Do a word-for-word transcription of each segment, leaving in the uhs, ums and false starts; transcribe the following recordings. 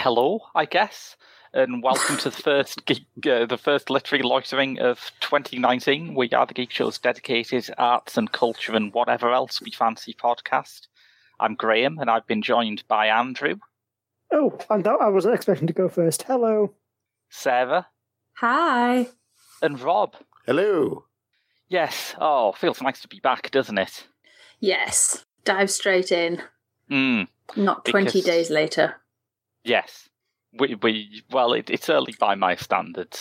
hello, I guess, and welcome to the first geek, uh, the first literary loitering of twenty nineteen. We are the Geek Show's dedicated arts and culture and whatever else we fancy podcast. I'm Graham, and I've been joined by Andrew. Oh, and I wasn't expecting to go first. Hello. Sarah. Hi. And Rob. Hello. Yes. Oh, feels nice to be back, doesn't it? Yes. Dive straight in. Mm, Not twenty because- days later. Yes. We, we well, it, it's early by my standards.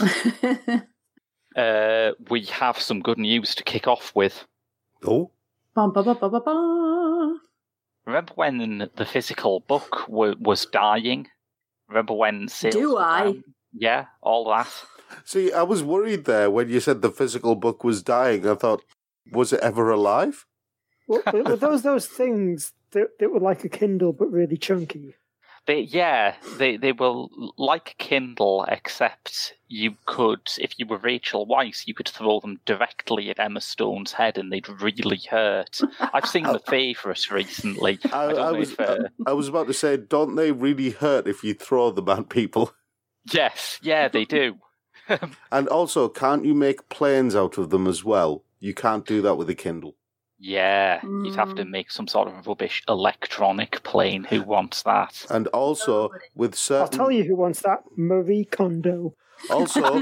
uh, we have some good news to kick off with. Oh? Ba, ba, ba, ba, ba, ba. Remember when the physical book w- was dying? Remember when sales Do were I? down? Yeah, all that. See, I was worried there when you said the physical book was dying. I thought, was it ever alive? Well, were those those things that, that were like a Kindle but really chunky? They, yeah, they they were like Kindle, except you could, if you were Rachel Weisz, you could throw them directly at Emma Stone's head and they'd really hurt. I've seen The Favourite recently. I, I, don't I know was if, uh, I was about to say, don't they really hurt if you throw them at people? Yes, yeah, they do. And also, can't you make planes out of them as well? You can't do that with a Kindle. Yeah, you'd have to Mm. make some sort of rubbish electronic plane. Who wants that? And also, with I'll certain... tell you who wants that. Marie Kondo. Also,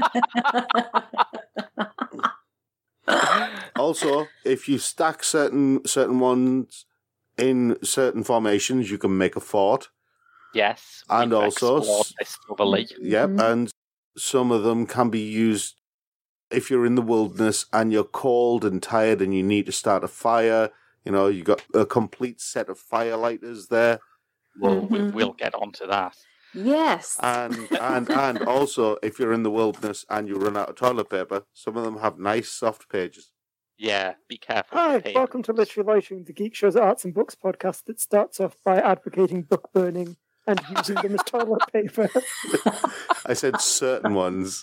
also, if you stack certain certain ones in certain formations, you can make a fort. Yes, And we've also explored s- this thoroughly. Yep, Mhm. and some of them can be used if you're in the wilderness and you're cold and tired and you need to start a fire. You know, you got a complete set of firelighters there. Well, we, Mhm. we'll get onto that. Yes. And and and also, if you're in the wilderness and you run out of toilet paper, some of them have nice soft pages. Yeah, be careful. Hi, with the welcome to papers. Literary Loitering, the Geek Show's Arts and Books podcast that starts off by advocating book burning and using them as toilet paper. I said certain ones.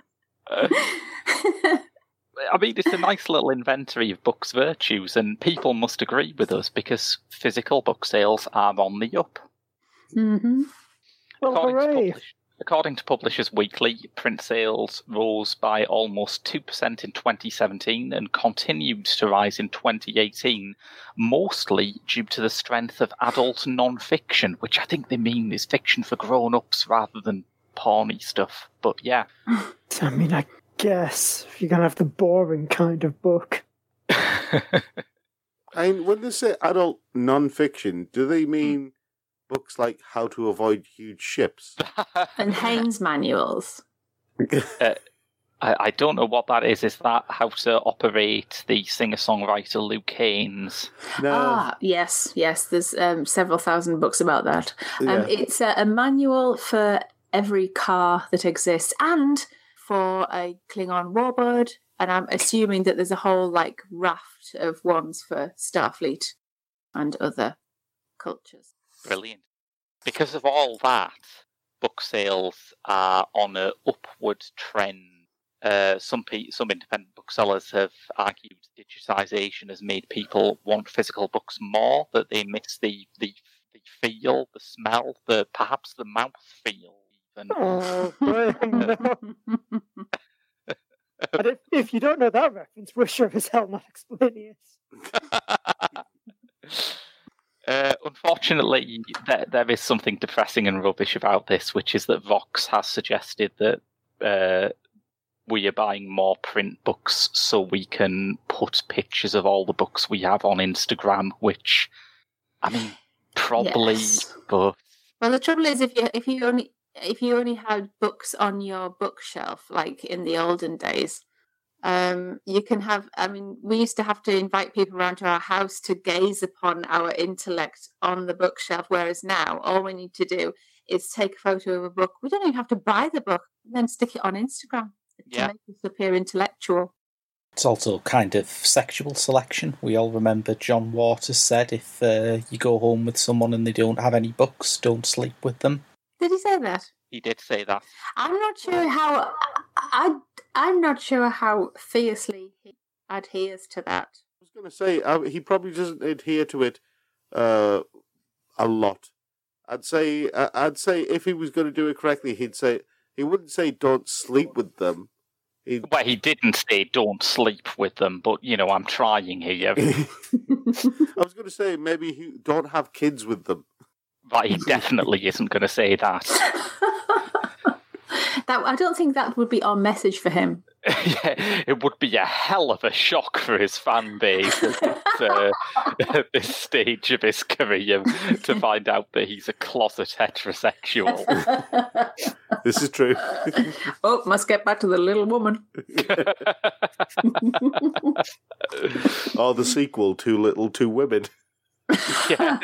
I mean, it's a nice little inventory of books' virtues, and people must agree with us because physical book sales are on the up. hmm Well, according, to hooray. publish- according to Publishers Weekly, print sales rose by almost two percent in twenty seventeen and continued to rise in twenty eighteen, mostly due to the strength of adult non-fiction, which I think they mean is fiction for grown-ups rather than porny stuff. But yeah. I mean, I guess if you're going to have the boring kind of book. I mean, when they say adult non-fiction, do they mean books like How to Avoid Huge Ships? And Haynes manuals. I, I don't know what that is. Is that how to operate the singer-songwriter Luke Haynes? No. Ah, yes, yes. There's um, several thousand books about that. Um, Yeah. It's a, a manual for every car that exists and for a Klingon warbird. And I'm assuming that there's a whole like raft of ones for Starfleet and other cultures. Brilliant. Because of all that, book sales are on an upward trend. Uh, some pe- some independent booksellers have argued digitisation has made people want physical books more, that they miss the, the, the feel, the smell, the perhaps the mouth feel even. Oh, Graham, no. And if, if you don't know that reference, we're sure as hell not explaining it. Uh, unfortunately, there, there is something depressing and rubbish about this, which is that Vox has suggested that uh, we are buying more print books so we can put pictures of all the books we have on Instagram, which, I mean, probably, Yes. but Well, the trouble is, if you if you only if you only had books on your bookshelf, like in the olden days, um, you can have. I mean, we used to have to invite people around to our house to gaze upon our intellect on the bookshelf. Whereas now, all we need to do is take a photo of a book. We don't even have to buy the book, and then stick it on Instagram to Yeah. make us appear intellectual. It's also kind of sexual selection. We all remember John Waters said, if uh, you go home with someone and they don't have any books, don't sleep with them. Did he say that? he did say that. I'm not sure how. I I'm not sure how fiercely he adheres to that. I was going to say, uh, he probably doesn't adhere to it uh, a lot. I'd say, uh, I'd say if he was going to do it correctly, he'd say he wouldn't say don't sleep with them. He'd... Well, he didn't say don't sleep with them, but you know, I'm trying here. I was going to say maybe he don't have kids with them. But he definitely isn't going to say that. That I don't think that would be our message for him. Yeah, it would be a hell of a shock for his fan base at, uh, at this stage of his career to find out that he's a closet heterosexual. This is true. Oh, must get back to the little woman. Or the sequel, Too Little, Two Women. Yeah.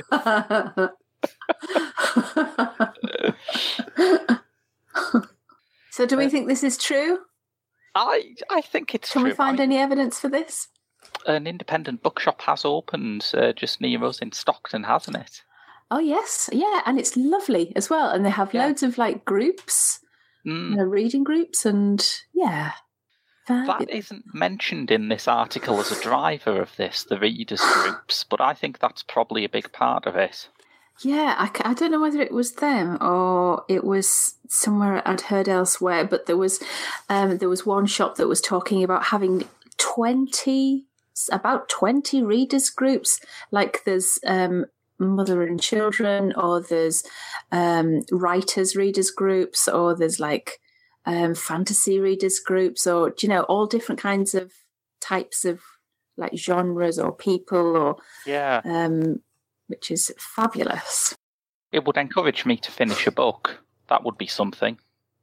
So do we think this is true? I I think it's Can true. we find I, any evidence for this? An independent bookshop has opened uh, just near us in Stockton, hasn't it? Oh yes, yeah, and it's lovely as well. And they have Yeah. loads of like groups, Mm. you know, reading groups, and yeah. That Fabulous. isn't mentioned in this article as a driver of this, the readers' groups, but I think that's probably a big part of it. Yeah, I, c- I don't know whether it was them or it was somewhere I'd heard elsewhere, but there was um, there was one shop that was talking about having twenty, about twenty readers groups. Like there's um, mother and children, or there's um, writers readers groups, or there's like um, fantasy readers groups, or do you know, all different kinds of types of like genres or people, or Yeah. um, which is fabulous. It would encourage me to finish a book. That would be something.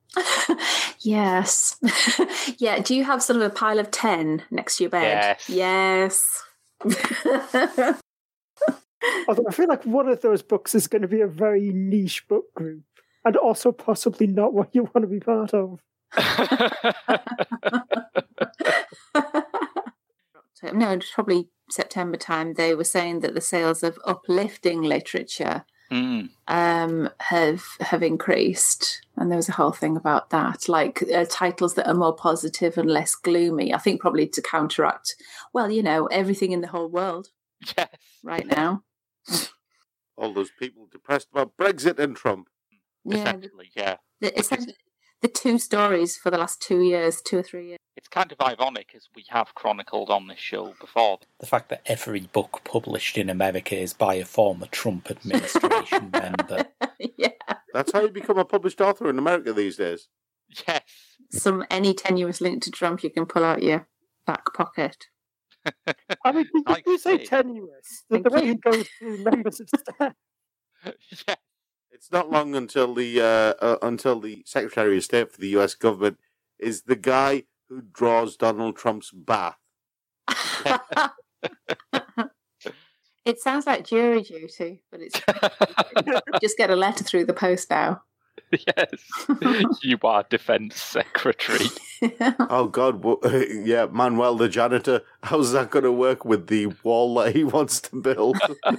Yes. Yeah. Do you have sort of a pile of ten next to your bed? Yes. Yes. Although I feel like one of those books is going to be a very niche book group, and also possibly not what you want to be part of. No, it's probably September time. They were saying that the sales of uplifting literature Mm. um, have have increased, and there was a whole thing about that, like uh, titles that are more positive and less gloomy. I think probably to counteract, well, you know, everything in the whole world Yes. right now. All those people depressed about Brexit and Trump. Yeah, Essentially, yeah. the, essentially, the two stories for the last two years, two or three years. It's kind of ironic, as we have chronicled on this show before. The fact that every book published in America is by a former Trump administration member. Yeah, That's how you become a published author in America these days. Yes. some any tenuous link to Trump you can pull out your back pocket. I mean, you, Like you say say- tenuous. The, Thank the way you. he goes through members of staff. Yeah. It's not long until the uh, uh, until the Secretary of State for the U S government is the guy who draws Donald Trump's bath. It sounds like jury duty, but it's just get a letter through the post now. Yes. You are Defence Secretary. Oh God, wha- yeah, Manuel the janitor. How's that going to work with the wall that he wants to build?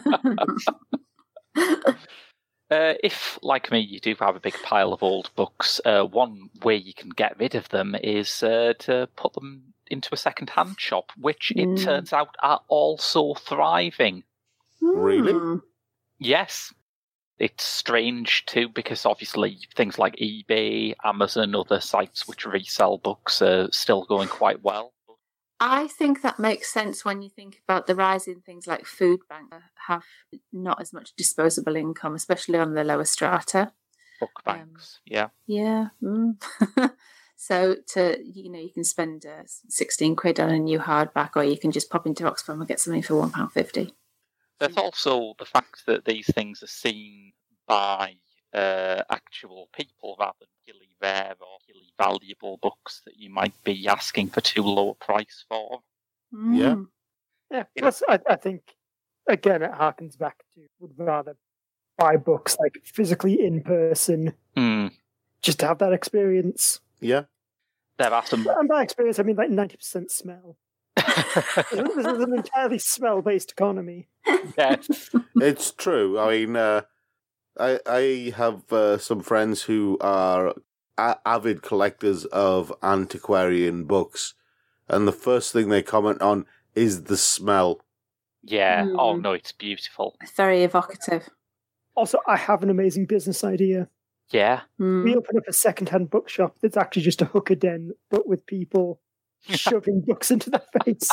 Uh, if, like me, you do have a big pile of old books, uh, one way you can get rid of them is uh, to put them into a second-hand shop, which it Mm. turns out are also thriving. Really? Hmm. Yes. It's strange too, because obviously things like eBay, Amazon, other sites which resell books are still going quite well. I think that makes sense when you think about the rise in things like food banks have not as much disposable income, especially on the lower strata. Book Um, banks, yeah. Yeah. Mm. So to you know, you can spend uh, sixteen quid on a new hardback, or you can just pop into Oxfam and get something for one pound fifty. There's also the fact that these things are seen by uh, actual people rather than really rare or really valuable books that you might be asking for too low a price for. Yeah. Yeah. You know- Plus, I, I think, again, it harkens back to would rather buy books like physically in person Hmm. just to have that experience. Yeah. There are some. And by experience, I mean like ninety percent smell. This is an entirely smell-based economy. Yes. It's true. I mean, uh, I I have uh, some friends who are a- avid collectors of antiquarian books, and the first thing they comment on is the smell. Yeah. Oh Hmm. no, it's beautiful. Very evocative. Also, I have an amazing business idea. Yeah. Mm. We open up a second-hand bookshop that's actually just a hooker den, but with people shoving books into their face.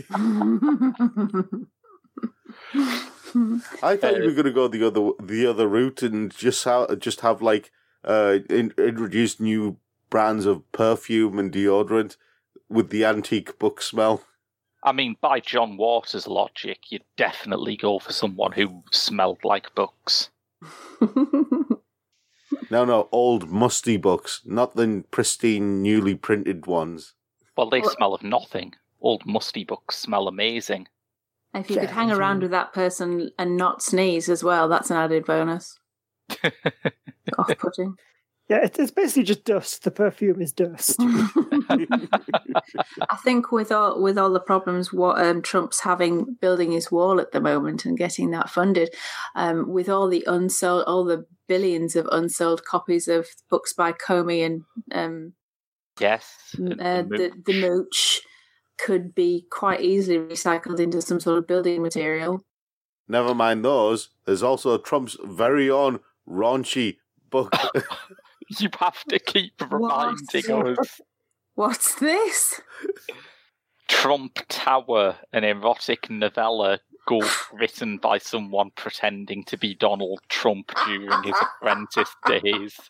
I thought you were going to go the other the other route and just have, just have like uh, in, introduce new brands of perfume and deodorant with the antique book smell. I mean, by John Waters' logic, you'd definitely go for someone who smelled like books. No, no, old musty books, not the pristine, newly printed ones. Well, they Well- smell of nothing. Old musty books smell amazing. If you could Yeah, hang around indeed. with that person and not sneeze as well, that's an added bonus. Off-putting. Yeah, it, it's basically just dust. The perfume is dust. I think with all with all the problems what um, Trump's having building his wall at the moment and getting that funded, um, with all the unsold, all the billions of unsold copies of books by Comey and um, Yes. uh, and the the Mooch could be quite easily recycled into some sort of building material. Never mind those. There's also Trump's very own raunchy book. You have to keep reminding us. What's this? Trump Tower, an erotic novella go written by someone pretending to be Donald Trump during his apprentice days.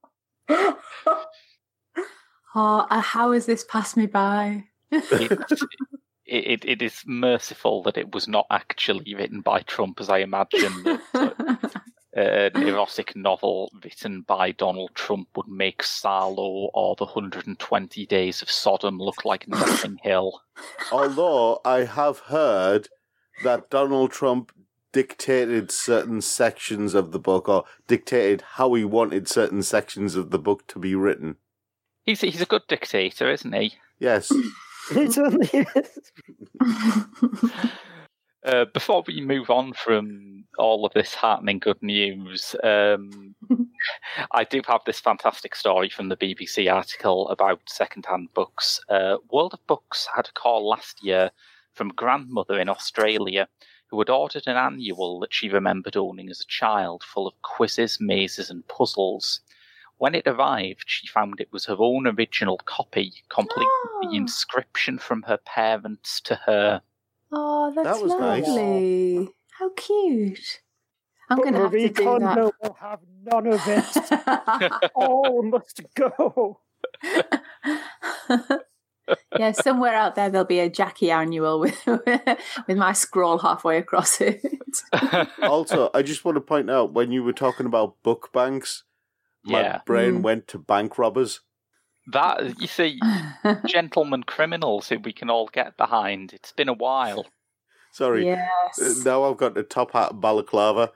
Oh, uh, how has this passed me by? It, it, it is merciful that it was not actually written by Trump, as I imagine that uh, an erotic novel written by Donald Trump would make Salo or the one hundred twenty Days of Sodom look like Notting Hill. Although I have heard that Donald Trump dictated certain sections of the book, or dictated how he wanted certain sections of the book to be written. He's, he's a good dictator, isn't he? Yes. It certainly is. Uh, before we move on from all of this heartening good news, um, I do have this fantastic story from the B B C article about second-hand books. Uh, World of Books had a call last year from a grandmother in Australia who had ordered an annual that she remembered owning as a child, full of quizzes, mazes and puzzles. When it arrived, she found it was her own original copy, complete with the Oh. inscription from her parents to her. Oh, that's That was nice. lovely. How cute. I'm But going to have to Marie do Kondo will have none of it. that. All must go. Yeah, somewhere out there there'll be a Jackie annual with with my scroll halfway across it. Also, I just want to point out, when you were talking about book banks, my Yeah. brain Mm. went to bank robbers. That, you see, gentlemen criminals who we can all get behind. It's been a while. Sorry. Yes. Uh, Now I've got a top hat and balaclava.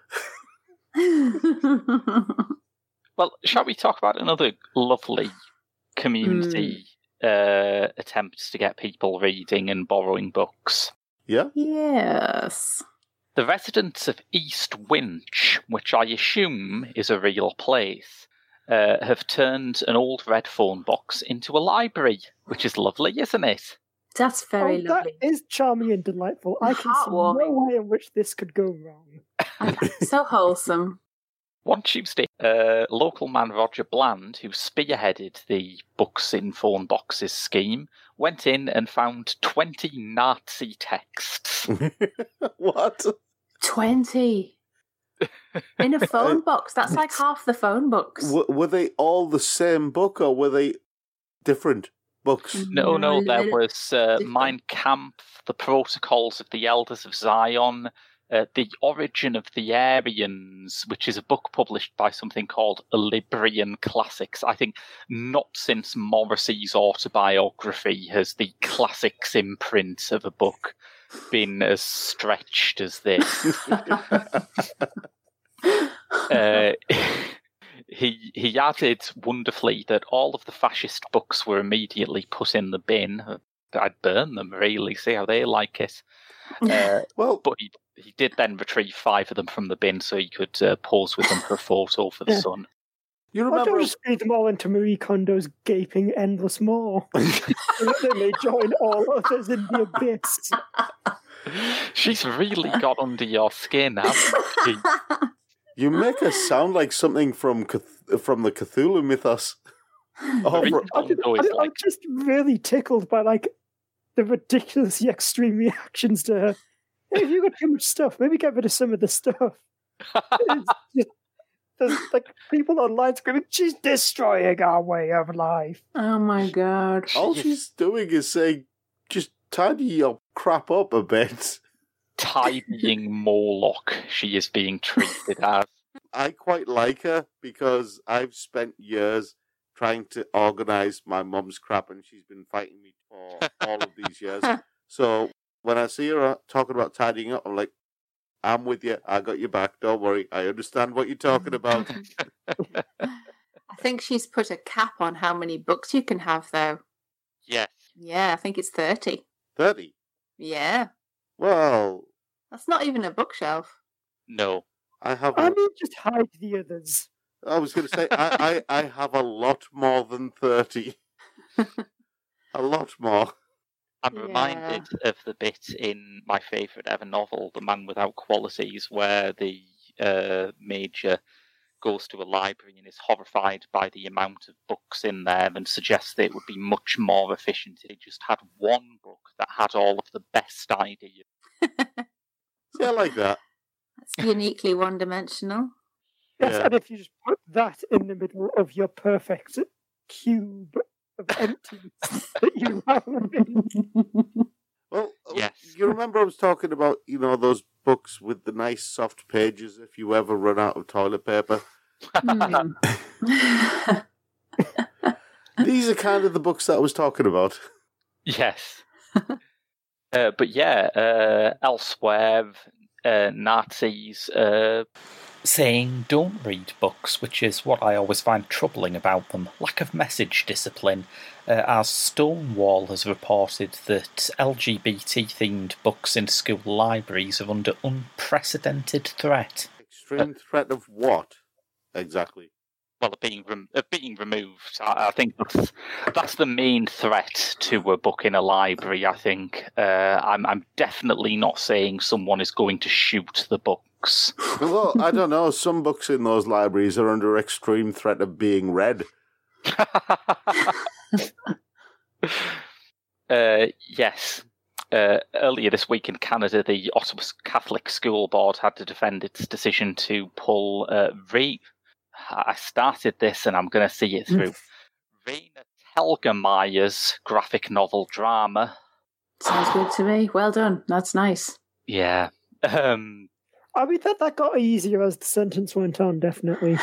Well, shall we talk about another lovely community uh, attempts to get people reading and borrowing books? Yeah? Yes. The residents of East Winch, which I assume is a real place, uh, have turned an old red phone box into a library, which is lovely, isn't it? That's very Oh, lovely. That is charming and delightful. I can see no Heartwarming. way in which this could go wrong. So wholesome. One Tuesday, uh, local man Roger Bland, who spearheaded the books in phone boxes scheme, went in and found twenty Nazi texts. What? twenty. In a phone box. That's like half the phone books. W- were they all the same book, or were they different books? No, no, a there little was uh, different. Mein Kampf, The Protocols of the Elders of Zion, uh, The Origin of the Aryans, which is a book published by something called Librian Classics. I think not since Morrissey's autobiography has the classics imprint of a book been as stretched as this. uh, he he added wonderfully that all of the fascist books were immediately put in the bin. I'd burn them, really, see how they like it. Uh, Well, but he he did then retrieve five of them from the bin so he could uh, pose with them for a photo for the Yeah. Sun. you Why don't remember... we just feed them all into Marie Kondo's gaping endless maw? So that they may join all others in the abyss. She's really got under your skin, hasn't she? You make us sound like something from Cth- from the Cthulhu mythos. Oh, for- I, I, I'm just really tickled by like the ridiculously extreme reactions to her. Hey, if you got too much stuff, maybe get rid of some of the stuff. It's just, there's like people online screaming, "She's destroying our way of life." Oh my god! All she's doing is saying, "Just tidy your crap up a bit." Tidying Morlock, she is being treated as. I quite like her because I've spent years trying to organise my mum's crap, and she's been fighting me for all of these years. So when I see her talking about tidying up, I'm like, I'm with you. I got your back. Don't worry. I understand what you're talking about. I think she's put a cap on how many books you can have, though. Yes. Yeah, I think it's thirty. thirty? Yeah. Well... That's not even a bookshelf. No. I have... I A... mean, just hide the others. I was going to say, I, I, I have a lot more than thirty. A lot more. I'm Yeah. reminded of the bit in my favourite ever novel, The Man Without Qualities, where the uh, major goes to a library and is horrified by the amount of books in there and suggests that it would be much more efficient if they just had one book that had all of the best ideas. See, I like that. That's uniquely one-dimensional. Yes, Yeah. and if you just put that in the middle of your perfect cube of emptiness that you have. Well, Yes. you remember I was talking about, you know, those books with the nice soft pages if you ever run out of toilet paper? Hmm. These are kind of the books that I was talking about. Yes. uh, but yeah, uh, elsewhere, uh, Nazis... Uh, saying don't read books, which is what I always find troubling about them. Lack of message discipline. Uh, as Stonewall has reported that L G B T-themed books in school libraries are under unprecedented threat. Extreme threat of what? Exactly. well, of being rem- of being removed. I, I think that's that's the main threat to a book in a library. I think uh, I'm I'm definitely not saying someone is going to shoot the books. Well, I don't know. Some books in those libraries are under extreme threat of being read. uh, yes. Uh, earlier this week in Canada, the Ottawa Catholic School Board had to defend its decision to pull uh, Re- I started this and I'm going to see it through. Raina Telgemeier's graphic novel drama. Sounds good to me. Well done. That's nice. Yeah. Um, I mean, that, that got easier as the sentence went on, definitely.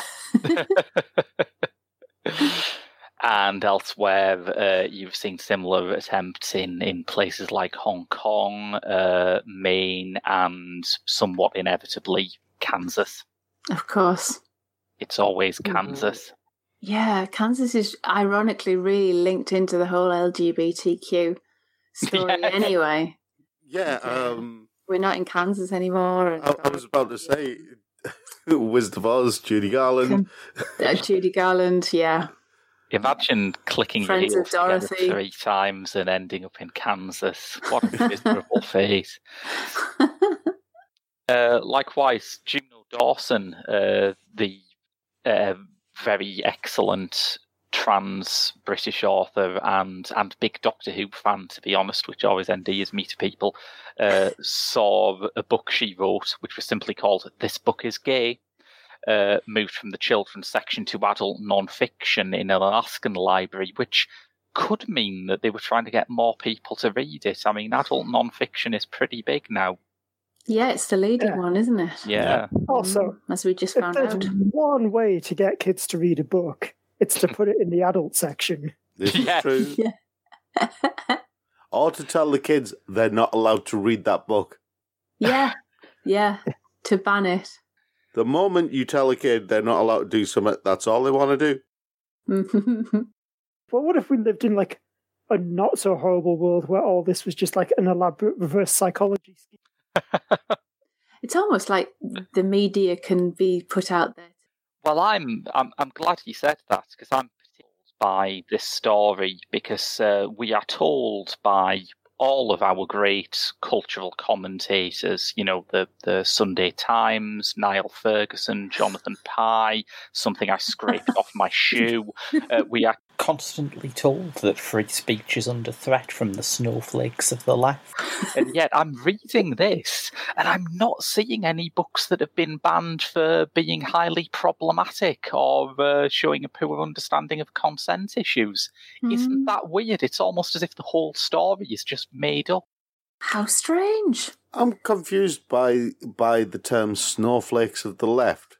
And elsewhere, uh, you've seen similar attempts in, in places like Hong Kong, uh, Maine, and somewhat inevitably Kansas. Of course. It's always Kansas. Yeah, Kansas is ironically really linked into the whole L G B T Q story Yeah. anyway. Yeah, um, We're not in Kansas anymore. And I, I was about to say, Wizard of Oz, Judy Garland. uh, Judy Garland, yeah. Imagine clicking Friends your of heels together Dorothy. three times and ending up in Kansas. What a miserable fate. Uh, likewise, Juno Dawson, uh, the uh, very excellent trans British author and, and big Doctor Who fan, to be honest, which always endears me to people, uh, saw a book she wrote, which was simply called This Book is Gay, uh, moved from the children's section to adult non-fiction in an Alaskan library, which could mean that they were trying to get more people to read it. I mean, adult non-fiction is pretty big now. Yeah, it's the leading Yeah. one, isn't it? Yeah. Also, Mm, as we just if found there's out. one way to get kids to read a book, it's to put it in the adult section. This Yeah. is true. Yeah. Or to tell the kids they're not allowed to read that book. yeah, yeah. To ban it. The moment you tell a kid they're not allowed to do something, that's all they want to do. But what if we lived in like a not so horrible world where all this was just like an elaborate reverse psychology scheme? It's almost like the media can be put out there. Well, I'm I'm I'm glad you said that because I'm tickled by this story because uh, we are told by all of our great cultural commentators, you know, the, the Sunday Times, Niall Ferguson, Jonathan Pye, something I scraped off my shoe. Uh, we are constantly told that free speech is under threat from the snowflakes of the left. And yet I'm reading this, and I'm not seeing any books that have been banned for being highly problematic or uh, showing a poor understanding of consent issues. Mm. Isn't that weird? It's almost as if the whole story is just made up. How strange. I'm confused by by the term snowflakes of the left.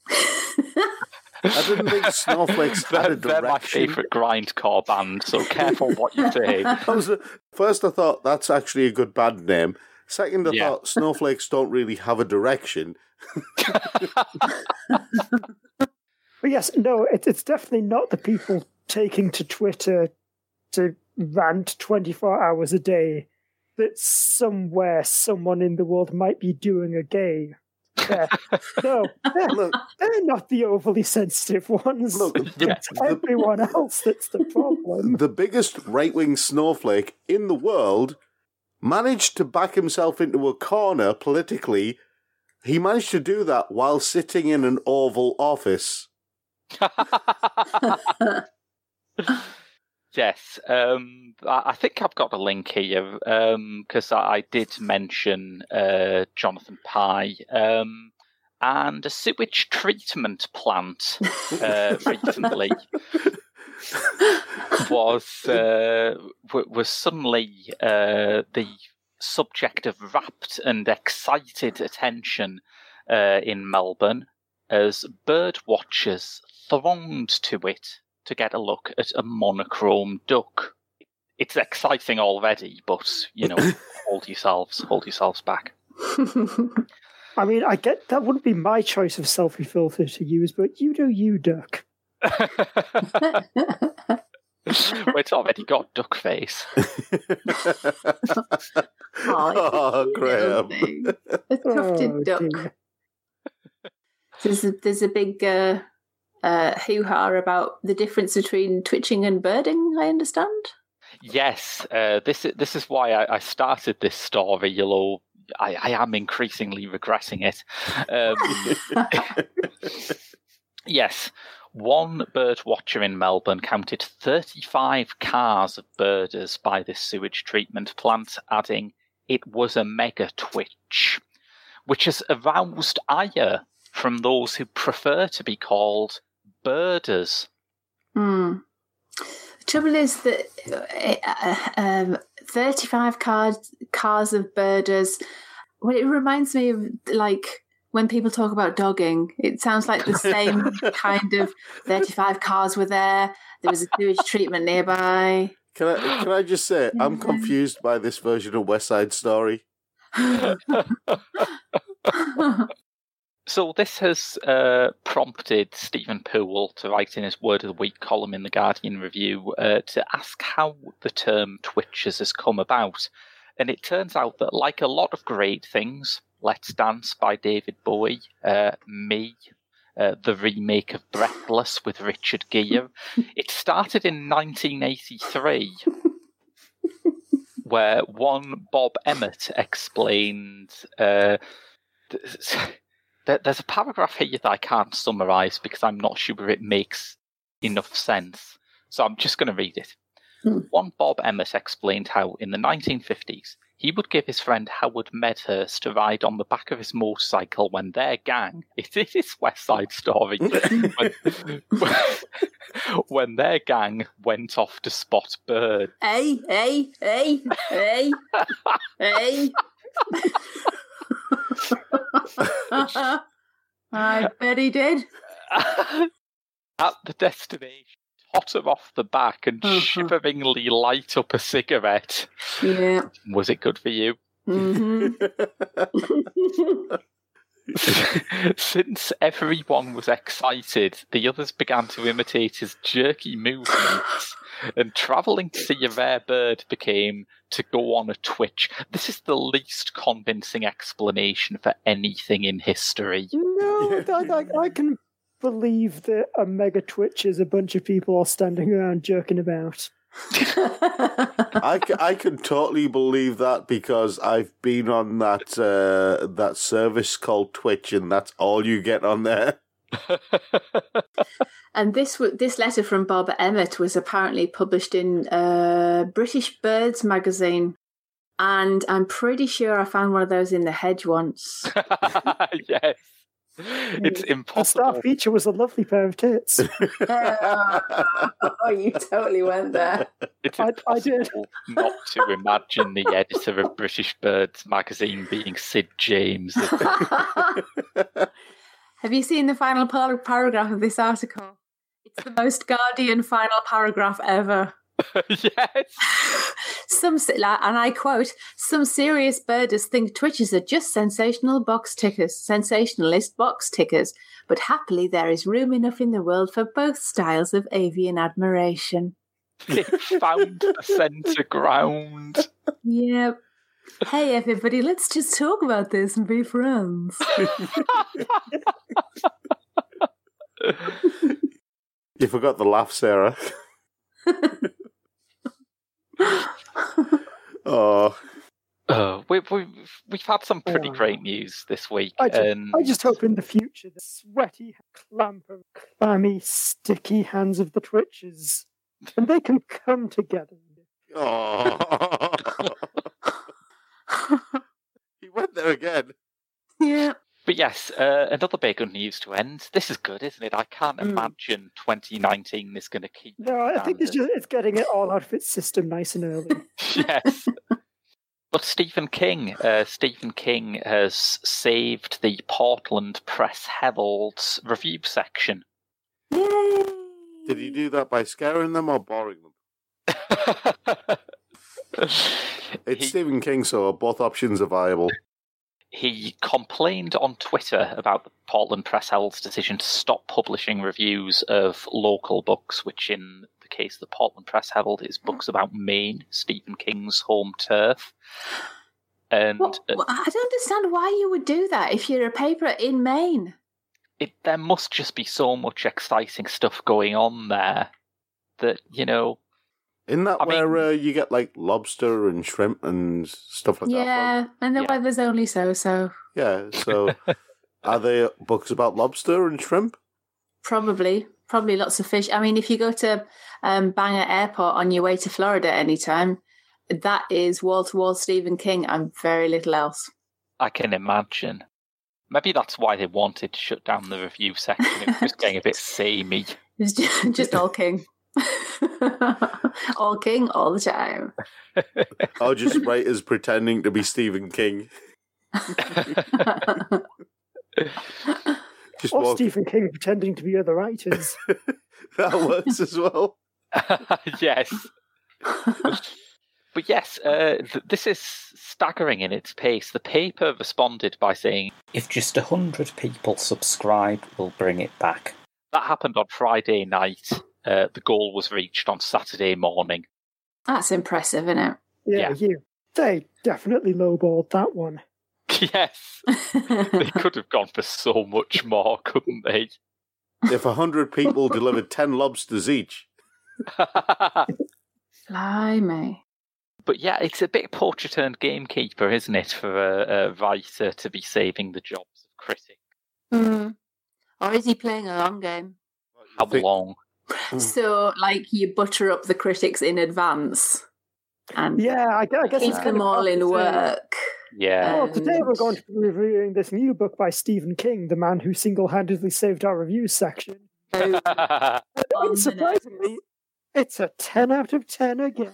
I didn't think snowflakes had a direction. They're my favourite grindcore band, so careful what you say. I was, first I thought that's actually a good band name. Second I yeah. thought snowflakes don't really have a direction. But yes, no, it, it's definitely not the people taking to Twitter to rant twenty-four hours a day that somewhere someone in the world might be doing a gay. Yeah. No, they're, look, they're not the overly sensitive ones. Look, the, it's everyone the, else that's the problem. The biggest right-wing snowflake in the world managed to back himself into a corner politically. He managed to do that while sitting in an Oval Office. Yes, um, I think I've got a link here because um, I, I did mention uh, Jonathan Pye um, and a sewage treatment plant uh, recently was uh, w- was suddenly uh, the subject of rapt and excited attention uh, in Melbourne as bird watchers thronged to it to get a look at a monochrome duck. It's exciting already, but, you know, hold yourselves, hold yourselves back. I mean, I get that wouldn't be my choice of selfie filter to use, but you do you, duck. Well, it's already got duck face. oh, oh Graham. A tufted oh, duck. There's a, there's a big... Uh... Uh, hoo-ha about the difference between twitching and birding, I understand. Yes, uh, this is this is why I, I started this story, although I, I am increasingly regretting it. Um, yes, one bird watcher in Melbourne counted thirty-five cars of birders by this sewage treatment plant, adding, "It was a mega twitch," which has aroused ire from those who prefer to be called birders. Mm. The trouble is that uh, um, thirty-five cars, cars of birders, well, it reminds me of like when people talk about dogging. It sounds like the same kind of thirty-five cars were there. There was a sewage treatment nearby. Can I, can I just say, I'm confused by this version of West Side Story. So this has uh, prompted Stephen Poole to write in his Word of the Week column in the Guardian Review uh, to ask how the term twitchers has come about. And it turns out that, like a lot of great things, Let's Dance by David Bowie, uh, Me, uh, the remake of Breathless with Richard Gere, it started in nineteen eighty-three, where one Bob Emmett explained... Uh, th- There's a paragraph here that I can't summarise because I'm not sure it makes enough sense. So I'm just going to read it. Hmm. One Bob Emmett explained how, in the nineteen fifties, he would give his friend Howard Medhurst a ride on the back of his motorcycle when their gang, it is West Side Story, when, when their gang went off to spot birds. Hey, hey, hey, hey, hey. I bet he did. At the destination, totter off the back and uh-huh. shiveringly light up a cigarette. Yeah. Was it good for you? Mm-hmm. Since everyone was excited, the others began to imitate his jerky movements, and travelling to see a rare bird became to go on a twitch. This is the least convincing explanation for anything in history. No, I, I, I can believe that a mega twitch is a bunch of people all standing around jerking about. I, c- I can totally believe that because I've been on that uh, that service called Twitch, and that's all you get on there. And this w- this letter from Bob Emmett was apparently published in uh, British Birds magazine, and I'm pretty sure I found one of those in the hedge once. Yes. It's The impossible. star feature was a lovely pair of tits. Oh, you totally went there. It's I- I did. impossible not to imagine the editor of British Birds magazine being Sid James. Have you seen the final par- paragraph of this article? It's the most Guardian final paragraph ever. Yes. Some, se- like, and I quote, some serious birders think Twitchers are just sensational box tickers, sensationalist box tickers, but happily there is room enough in the world for both styles of avian admiration. It found the centre ground. Yep. Hey everybody, let's just talk about this and be friends. You forgot the laugh, Sarah. Oh, Uh, we, we, we've had some pretty Oh. great news this week. I just, and I just hope in the future the sweaty, clamper, clammy, sticky hands of the Twitchers, and they can come together. oh. He went there again. Yeah. But yes, uh, another bit of news to end. This is good, isn't it? I can't Mm. imagine twenty nineteen is going to keep. No, I think it's standard. just it's getting it all out of its system nice and early. Yes. But Stephen King, uh, Stephen King has saved the Portland Press Herald's review section. Yay! Did he do that by scaring them or boring them? It's he, Stephen King, so both options are viable. he complained on Twitter about the Portland Press Herald's decision to stop publishing reviews of local books, which in the case of the Portland Press Herald is books about Maine, Stephen King's home turf. And What, uh, I don't understand why you would do that if you're a paper in Maine. it, there must just be so much exciting stuff going on there that, you know, Isn't that I mean- where uh, you get like lobster and shrimp and stuff like that? Yeah, and the Yeah. weather's only so-so. From? Yeah. So, are there books about lobster and shrimp? Probably. Probably lots of fish. I mean, if you go to um, Bangor Airport on your way to Florida anytime, that is wall-to-wall Stephen King and very little else. I can imagine. Maybe that's why they wanted to shut down the review section. It was getting a bit samey. It's just, just all King. All King all the time. Or just writers pretending to be Stephen King? Just Or walk- Stephen King pretending to be other writers. That works as well. Yes. But yes, uh, th- this is staggering in its pace. The paper responded by saying If just a hundred people subscribe, we'll bring it back. that happened on Friday night. Uh, the goal was reached on Saturday morning. That's impressive, isn't it? Yeah, Yeah. you. They definitely lowballed that one. Yes, they could have gone for so much more, couldn't they? If a hundred people delivered ten lobsters each, Blimey. But yeah, it's a bit poacher turned gamekeeper, isn't it, for a, a writer to be saving the jobs of critic? Mm. Or is he playing a long game? How think- long? Mm. So, like, you butter up the critics in advance and Yeah, I, gu- I guess keep it's kind them of all hard to in say. work. Yeah. Well, today we're And- going to be reviewing this new book by Stephen King, the man who single-handedly saved our reviews section. Oh, And on the surprisingly, nose. it's a ten out of ten again.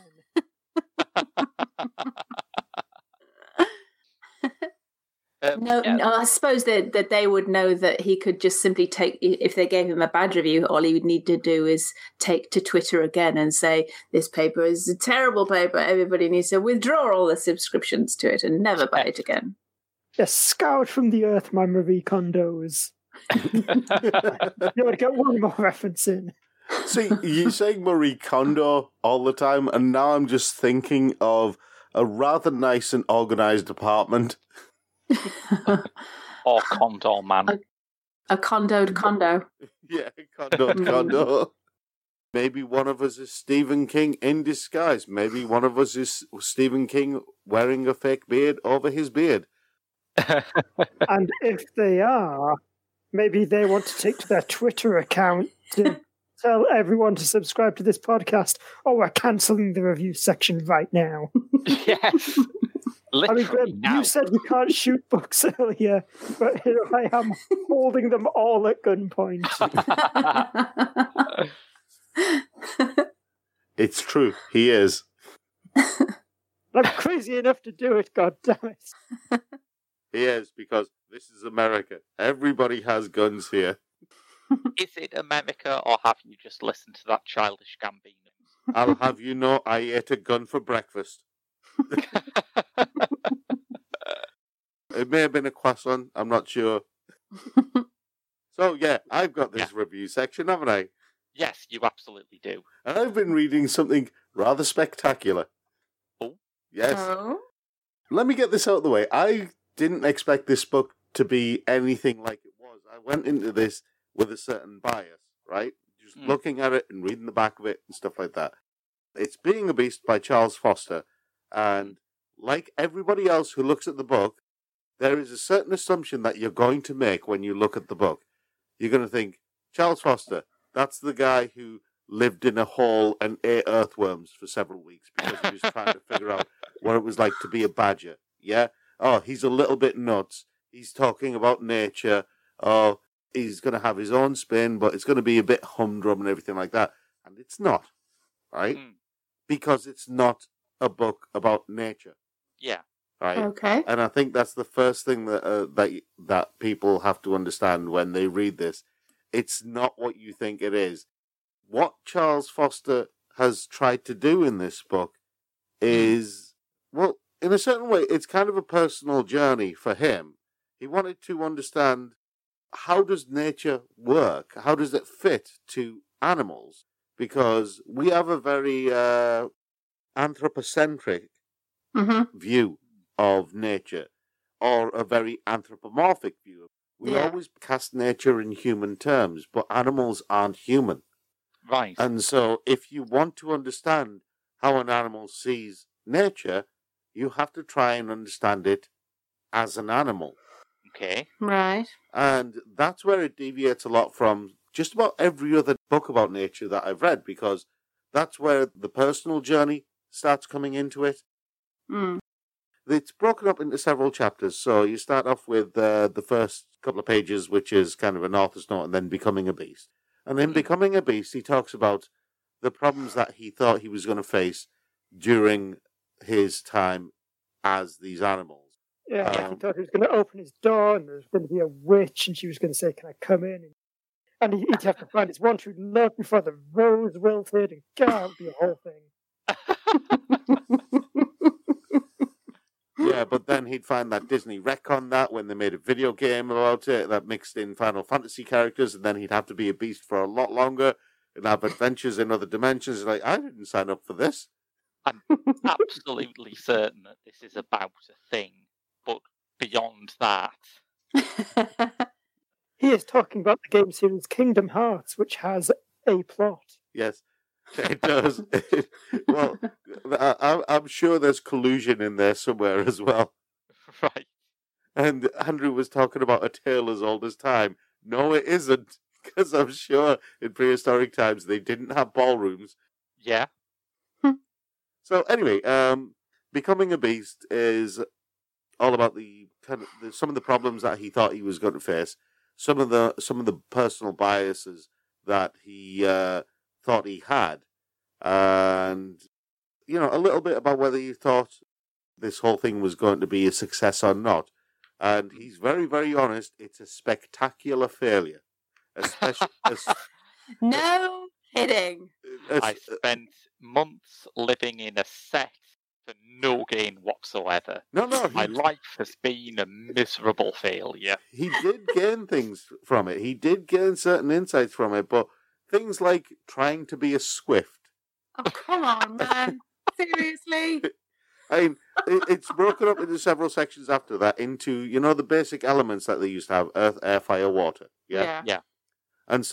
Um, No, yeah. no, I suppose that, that they would know that he could just simply take, if they gave him a bad review, all he would need to do is take to Twitter again and say, this paper is a terrible paper. Everybody needs to withdraw all the subscriptions to it and never buy it again. Yes, scout from the earth, my Marie Kondos. You would get one more reference in. see, you're saying Marie Kondo all the time, and now I'm just thinking of a rather nice and organised apartment. Or Condor Man. A condoed condo. Yeah, Kondo, Kondo. Maybe one of us is Stephen King in disguise. Maybe one of us is Stephen King wearing a fake beard over his beard. And if they are, maybe they want to take to their Twitter account to tell everyone to subscribe to this podcast, or we're cancelling the review section right now. Yes. Literally I mean, Graham, now. you said you can't shoot books earlier, but here I am holding them all at gunpoint. It's true. He is. I'm crazy enough to do it, God damn it. He is, because this is America. Everybody has guns here. Is it America, or have you just listened to that childish Gambino? I'll have you know I ate a gun for breakfast. It may have been a croissant, I'm not sure. So, yeah, I've got this Yeah. review section, haven't I? Yes, you absolutely do. And I've been reading something rather spectacular. Oh? Yes. Oh. Let me get this out of the way. I didn't expect this book to be anything like it was. I went into this with a certain bias, right? Just Mm. looking at it and reading the back of it and stuff like that. It's Being a Beast by Charles Foster. And like everybody else who looks at the book, there is a certain assumption that you're going to make when you look at the book. You're going to think, Charles Foster, that's the guy who lived in a hole and ate earthworms for several weeks because he was trying to figure out what it was like to be a badger. Yeah? Oh, he's a little bit nuts. He's talking about nature. Oh, he's going to have his own spin, but it's going to be a bit humdrum and everything like that. And it's not, right? Mm. Because it's not a book about nature, Yeah. right? Okay. And I think that's the first thing that uh, that that people have to understand when they read this. It's not what you think it is. What Charles Foster has tried to do in this book is, well, in a certain way, it's kind of a personal journey for him. He wanted to understand, how does nature work? How does it fit to animals? Because we have a very uh, anthropocentric Mm-hmm. view of nature, or a very anthropomorphic view. We Yeah. always cast nature in human terms, but animals aren't human. Right. And so if you want to understand how an animal sees nature, you have to try and understand it as an animal. Okay. Right. And that's where it deviates a lot from just about every other book about nature that I've read, because that's where the personal journey starts coming into it. Mm. It's broken up into several chapters. So you start off with uh, the first couple of pages, which is kind of an author's note, and then Becoming a Beast. And in Becoming a Beast, he talks about the problems that he thought he was going to face during his time as these animals. Yeah, like he Um, thought he was going to open his door and there was going to be a witch and she was going to say, "Can I come in?" And he'd have to find his one true love before the rose wilted, and God, it would be a whole thing. Yeah, but then he'd find that Disney retconned that when they made a video game about it that mixed in Final Fantasy characters, and then he'd have to be a beast for a lot longer and have adventures in other dimensions. Like, I didn't sign up for this. I'm absolutely certain that this is about a thing, but beyond that, He is talking about the game series Kingdom Hearts, which has a plot. Yes, it does. Well, I, I- I'm sure there's collusion in there somewhere as well. right? And Andrew was talking about a tale as old as time. No, it isn't, because I'm sure in prehistoric times they didn't have ballrooms. Yeah. So anyway, um, Becoming a Beast is all about the kind of the, some of the problems that he thought he was going to face, some of the some of the personal biases that he uh, thought he had, and you know, a little bit about whether he thought this whole thing was going to be a success or not. And he's very, very honest. It's a spectacular failure, especially. as, No kidding. as- I spent months living in a set for no gain whatsoever. no, no, My he, life has been a miserable failure. he did gain things from it. He did gain certain insights from it, but things like trying to be a Swift. Oh, come on, man. Seriously? I mean, it, it's broken up into several sections after that into, you know, the basic elements that they used to have: earth, air, fire, water. Yeah. Yeah. Yeah. And so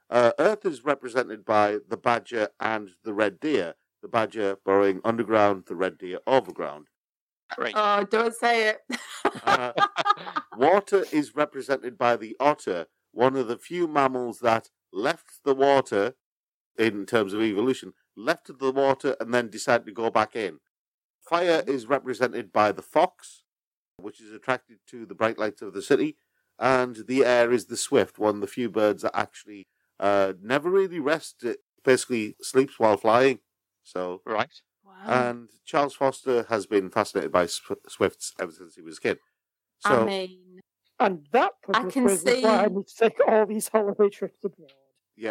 Uh, Earth is represented by the badger and the red deer. The badger burrowing underground, the red deer overground. Great. Oh, don't say it. Uh, water is represented by the otter, one of the few mammals that left the water, in terms of evolution, left the water and then decided to go back in. Fire is represented by the fox, which is attracted to the bright lights of the city, and the air is the swift, one of the few birds that actually uh, never really rests. It basically sleeps while flying. So, Right. Wow. and Charles Foster has been fascinated by sw- swifts ever since he was a kid. So, I mean, And that I public can quiz is why I see- need to take all these holiday trips abroad. yeah.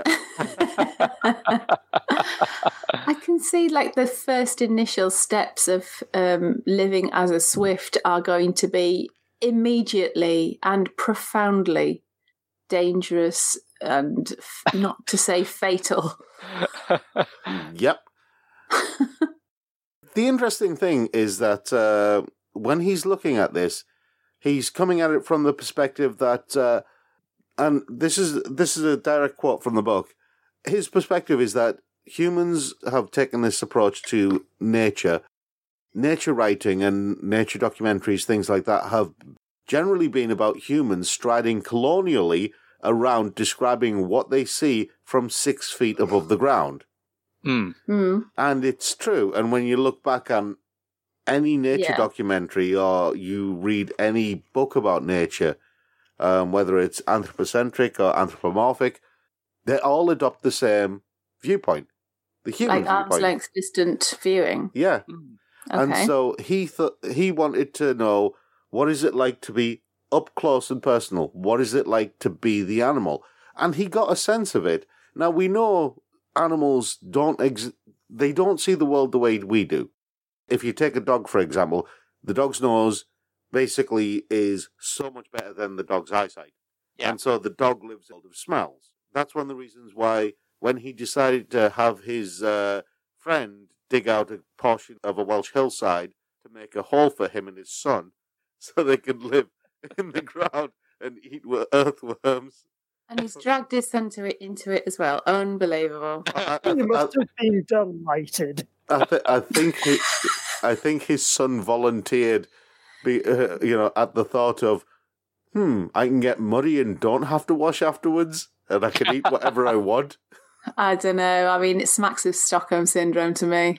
I can see like the first initial steps of um, living as a Swift are going to be immediately and profoundly dangerous and f- not to say fatal. Yep. The interesting thing is that uh, when he's looking at this, he's coming at it from the perspective that, uh, and this is this is a direct quote from the book. His perspective is that humans have taken this approach to nature. Nature writing and nature documentaries, things like that, have generally been about humans striding colonially around describing what they see from six feet above the ground. Mm. Hmm. And it's true. And when you look back on any nature Yeah. documentary or you read any book about nature, um, whether it's anthropocentric or anthropomorphic, they all adopt the same viewpoint, the human Like arm's viewpoint. length distant viewing. Yeah. Mm. And Okay. so he thought he wanted to know, what is it like to be up close and personal? What is it like to be the animal? And he got a sense of it. Now we know animals don't ex- they don't see the world the way we do. If you take a dog, for example, the dog's nose basically is so much better than the dog's eyesight. Yeah. And so the dog lives in a world of smells. That's one of the reasons why when he decided to have his uh, friend dig out a portion of a Welsh hillside to make a hole for him and his son so they could live in the ground and eat wo- earthworms. And he's dragged his son to it, into it as well. Unbelievable. I, I, You I, must have been delighted. I, th- I think his, I think his son volunteered, be, uh, you know, at the thought of, hmm, I can get muddy and don't have to wash afterwards, and I can eat whatever I want. I don't know. I mean, it smacks of Stockholm Syndrome to me.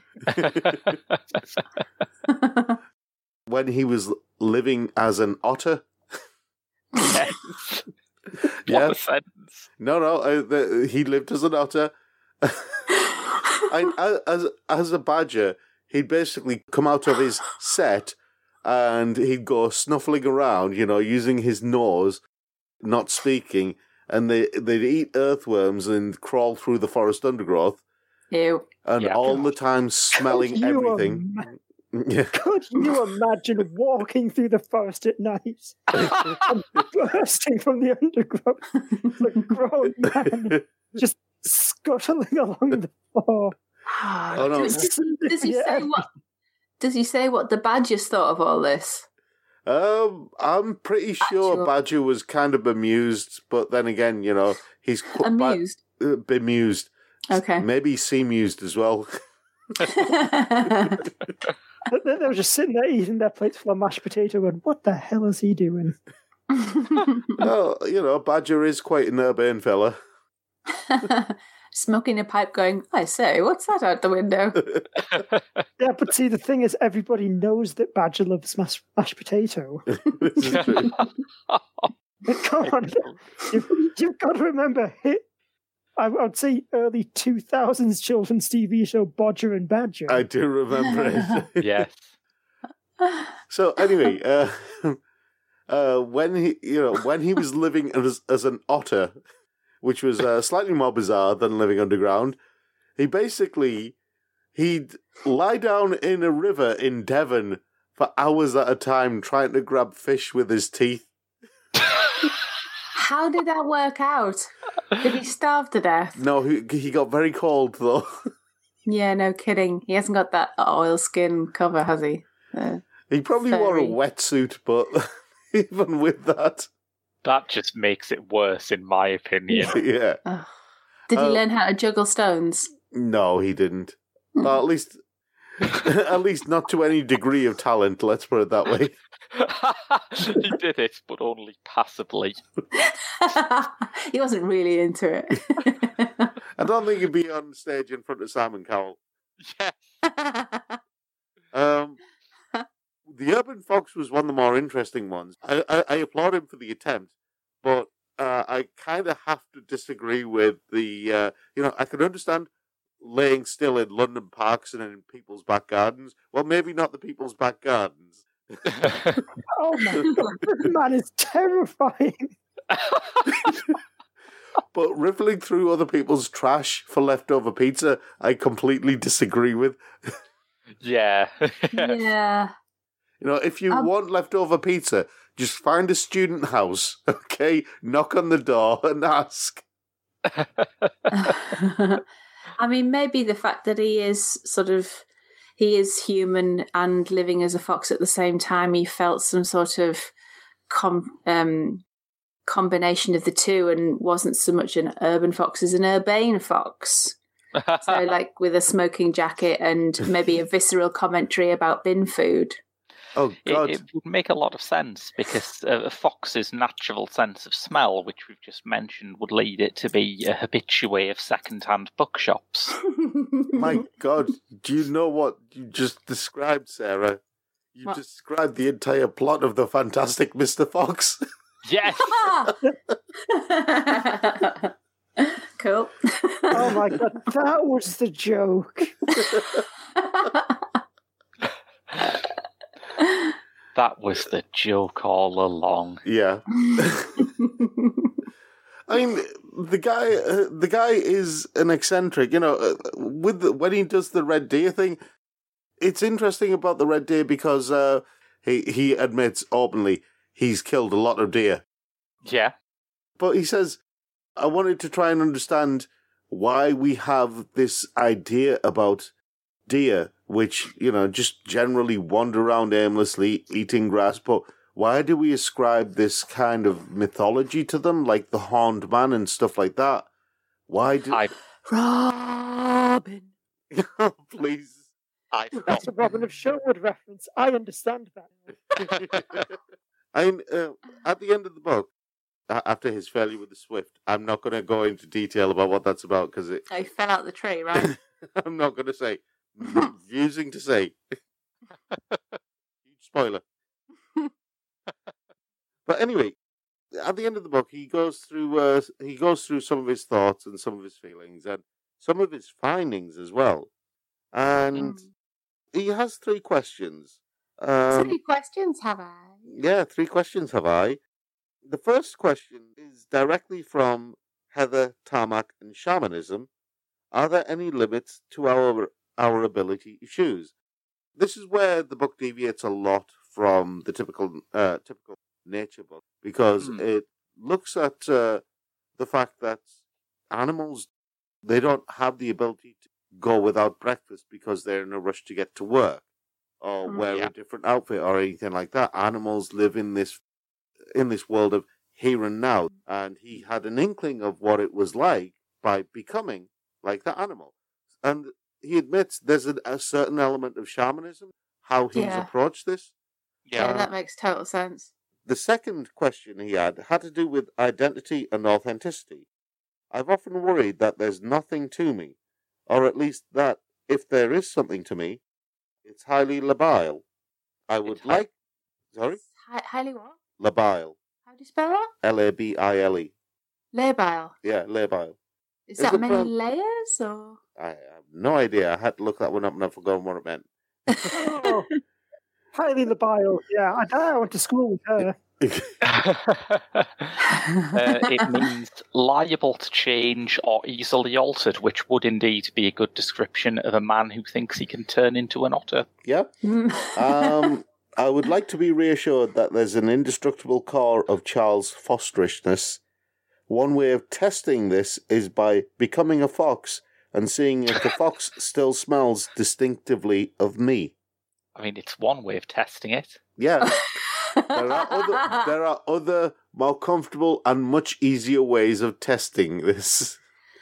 When he was living as an otter. Yes. What Yeah. a sentence. No, no, uh, the, he lived as an otter. I, as as a badger, he'd basically come out of his set and he'd go snuffling around, you know, using his nose, not speaking, and they they'd eat earthworms and crawl through the forest undergrowth, Ew. and Yeah. all the time smelling Could you everything. ima- Yeah. Could you imagine walking through the forest at night and bursting from the undergrowth? The grown man just scuttling along the floor. Oh, no. Does, does he, does he Yeah. say what? Does he say what the badgers thought of all this? Um, I'm pretty sure Actual- Badger was kind of bemused, but then again, you know, he's qu- ba- Amused. uh, bemused. Okay. Maybe sea-mused as well. They they were just sitting there eating their plates full of mashed potato going, what the hell is he doing? Well, you know, Badger is quite an urbane fella. Smoking a pipe, going, I say, what's that out the window? Yeah, but see, the thing is, everybody knows that Badger loves mashed, mashed potato. This is true. Come on, you've, you've got to remember, hit, I would say early two thousands children's T V show Bodger and Badger. I do remember it. Yes. So anyway, uh, uh, when he, you know, when he was living as as an otter, which was uh, slightly more bizarre than living underground, he basically he'd lie down in a river in Devon for hours at a time trying to grab fish with his teeth. How did that work out? Did he starve to death? No, he, he got very cold though. Yeah, no kidding. He hasn't got that oil skin cover, has he? Uh, He probably wore a Very. wetsuit, but even with that, That just makes it worse, in my opinion. yeah. ugh. Did he Uh, learn how to juggle stones? No, he didn't. Well, at least, at least not to any degree of talent. Let's put it that way. He did it, but only passably. He wasn't really into it. I don't think he'd be on stage in front of Simon Cowell. Yes. Um, the Urban Fox was one of the more interesting ones. I, I, I applaud him for the attempt, but uh, I kind of have to disagree with the, uh, you know, I can understand laying still in London parks and in people's back gardens. Well, maybe not the people's back gardens. Oh my god, this man is terrifying. But riffling through other people's trash for leftover pizza, I completely disagree with. Yeah. Yeah. You know, if you Um, want leftover pizza, just find a student house, okay? Knock on the door and ask. I mean, maybe the fact that he is sort of, he is human and living as a fox at the same time, he felt some sort of com- um, combination of the two and wasn't so much an urban fox as an urbane fox. So, like, with a smoking jacket and maybe a visceral commentary about bin food. Oh, God. It, it would make a lot of sense because uh, a fox's natural sense of smell, which we've just mentioned, would lead it to be a habitué of second-hand bookshops. My God, do you know what you just described, Sarah? You What? described the entire plot of the Fantastic Mister Fox. Yes! Cool. Oh my god, that was the joke. That was the joke all along. Yeah. I mean, the guy, uh, the guy is an eccentric. You know, uh, with the, when he does the Red Deer thing, it's interesting about the Red Deer because uh, he he admits openly he's killed a lot of deer, Yeah. but he says, "I wanted to try and understand why we have this idea about deer, which you know just generally wander around aimlessly eating grass, but." Why do we ascribe this kind of mythology to them, like the Horned Man and stuff like that? Why do... I, Robin. Please. I That's a Robin of Sherwood reference. I understand that. I mean, uh, at the end of the book, a- after his failure with the Swift, I'm not going to go into detail about what that's about, because it... Oh, he fell out the tree, right? I'm not going to say. Refusing to say. Huge spoiler. But anyway, at the end of the book, he goes through uh, he goes through some of his thoughts and some of his feelings and some of his findings as well. And he has three questions. Um, Three questions have I? yeah, three questions have I. The first question is directly from Heather, Tarmac, and Shamanism. Are there any limits to our our ability to choose? This is where the book deviates a lot from the typical uh, typical nature book, because Hmm. it looks at uh, the fact that animals, they don't have the ability to go without breakfast because they're in a rush to get to work or Mm. wear Yeah. a different outfit or anything like that. Animals live in this in this world of here and now, and he had an inkling of what it was like by becoming like the animal. And he admits there's a, a certain element of shamanism, how he's Yeah. approached this. Yeah, Yeah. that makes total sense. The second question he had had to do with identity and authenticity. I've often worried that there's nothing to me, or at least that if there is something to me, it's highly labile. I would It's hi- like... Sorry? Hi- highly what? Labile. How do you spell that? L A B I L E. Labile. Yeah, labile. Is Is that it many from- layers or? I have no idea. I had to look that one up and I've forgotten what it meant. Oh, highly labile. Yeah, I, I went to school with her. uh, it means liable to change or easily altered, which would indeed be a good description of a man who thinks he can turn into an otter. Yeah. Um, I would like to be reassured that there's an indestructible core of Charles Fosterishness. One way of testing this is by becoming a fox and seeing if the fox still smells distinctively of me. I mean, it's one way of testing it. Yeah. There are other there are other more comfortable and much easier ways of testing this.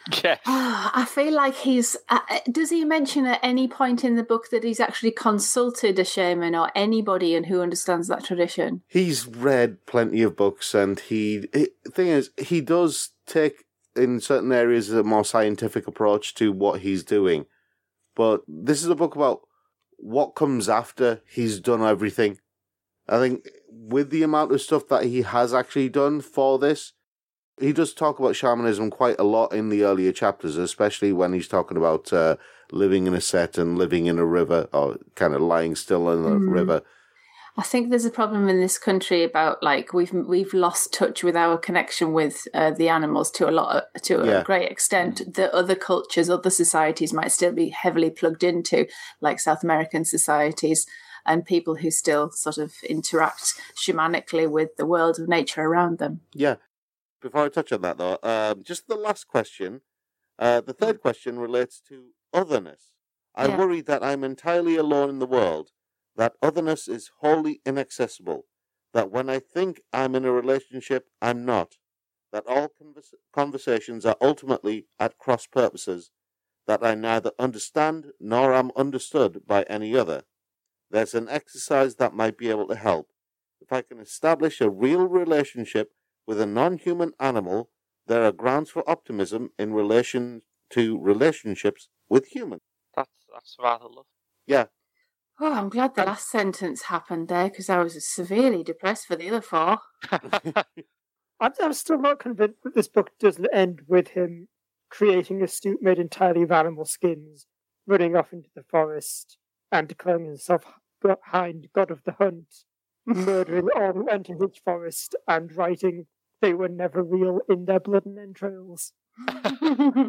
Yes. I feel like he's. Uh, does he mention at any point in the book that he's actually consulted a shaman or anybody and who understands that tradition? He's read plenty of books, and he. The thing is, he does take in certain areas a more scientific approach to what he's doing. But this is a book about what comes after he's done everything. I think with the amount of stuff that he has actually done for this, he does talk about shamanism quite a lot in the earlier chapters, especially when he's talking about uh, living in a set and living in a river, or kind of lying still in a mm. river. I think there's a problem in this country about like we've we've lost touch with our connection with uh, the animals to a lot of, to yeah. a great extent. The other cultures, other societies might still be heavily plugged into, like South American societies, and people who still sort of interact shamanically with the world of nature around them. Yeah. Before I touch on that, though, um, just the last question. Uh, the third question relates to otherness. I yeah. worry that I'm entirely alone in the world, that otherness is wholly inaccessible, that when I think I'm in a relationship, I'm not, that all convers- conversations are ultimately at cross purposes, that I neither understand nor am understood by any other. There's an exercise that might be able to help. If I can establish a real relationship with a non-human animal, there are grounds for optimism in relation to relationships with humans. That's that's rather lovely. Yeah. Oh, I'm glad the last sentence happened there, because I was severely depressed for the other four. I'm, I'm still not convinced that this book doesn't end with him creating a suit made entirely of animal skins, running off into the forest, and declaring himself Hind, god of the hunt, murdering all who enter his forest, and writing they were never real in their blood and entrails. I,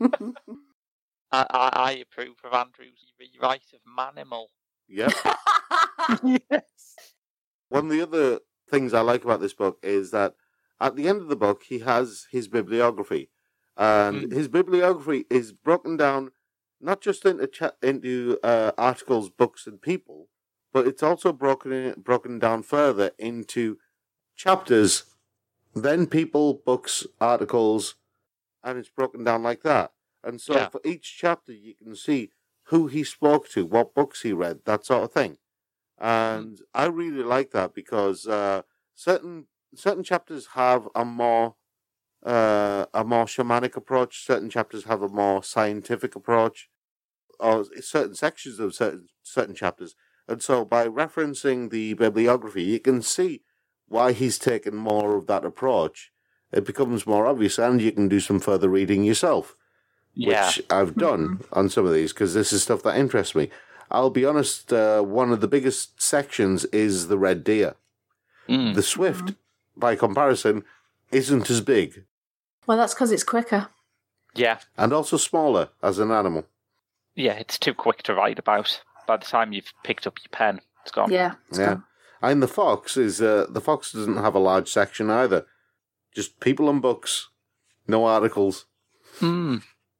I, I approve of Andrew's rewrite of Manimal. Yep. Yes. One of the other things I like about this book is that at the end of the book, he has his bibliography. And mm. his bibliography is broken down not just into, cha- into uh, articles, books, and people, but it's also broken in, broken down further into chapters, then people, books, articles, and it's broken down like that. And so yeah. for each chapter, you can see who he spoke to, what books he read, that sort of thing. And mm. I really like that because uh, certain certain chapters have a more uh, a more shamanic approach. Certain chapters have a more scientific approach, or certain sections of certain certain chapters. And so by referencing the bibliography, you can see why he's taken more of that approach. It becomes more obvious, and you can do some further reading yourself, yeah. which I've done on some of these, because this is stuff that interests me. I'll be honest, uh, one of the biggest sections is the red deer. Mm. The swift, by comparison, isn't as big. Well, that's because it's quicker. Yeah. And also smaller as an animal. Yeah, it's too quick to write about. By the time you've picked up your pen, it's gone. Yeah. It's yeah. gone. And the fox is uh, the fox doesn't have a large section either. Just people and books, no articles. Hmm.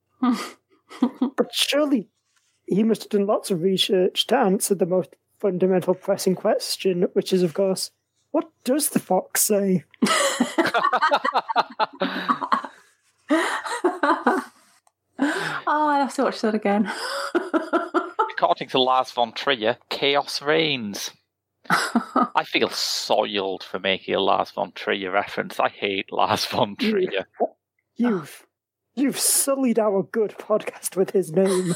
But surely he must have done lots of research to answer the most fundamental pressing question, which is, of course, what does the fox say? Oh, I have to watch that again. According to Lars von Trier, chaos reigns. I feel soiled for making a Lars von Trier reference. I hate Lars von Trier. You've, you've sullied our good podcast with his name.